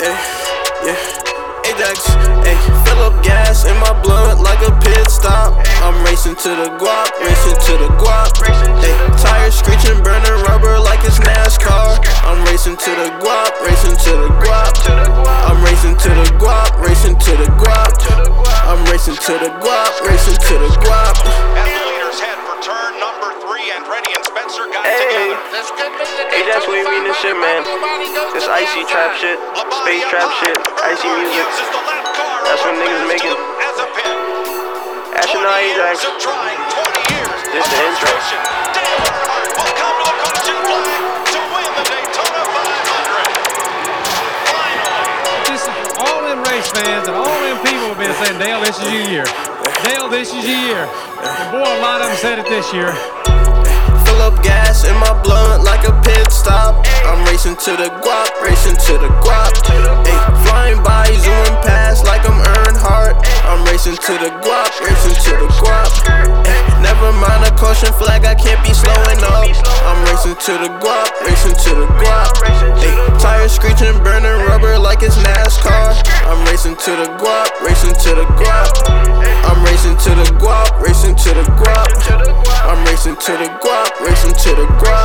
Ay, yeah, Ajax, ay, fill up gas in my blunt like a pit stop. I'm racing to the guap, racing to the guap. Ay, tires screeching, burning rubber like it's NASCAR. I'm racing to the guap, racing to the guap. I'm racing to the guap, racing to the guap. I'm racing to the guap, racing to the guap. As the leaders head for turn number 3 and Freddie and Spencer got together. Hey, that's what we mean this shit, man. This icy trap shit, space trap shit, icy music. That's what niggas making. Astronaut Ajax. This the intro. Just all them race fans and all them people have been saying, Dale, this is your year. Dale, this is your year. And boy, a lot of them said it this year. Fill up gas in my blunt like a pit stop. I'm racing to the guap, racing to the guap. Ay, flying by, zooming past like I'm Earnhardt. I'm racing to the guap, racing to the guap. Ay, never mind a caution flag, I can't be slowing up. I'm racing to the guap, racing to the guap. Ay, tires screeching, burning rubber like it's NASCAR. I'm racing to the guap, racing to the guap. I'm racing to the guap, racing to the guap. I'm racing to the guap, racing to the guap.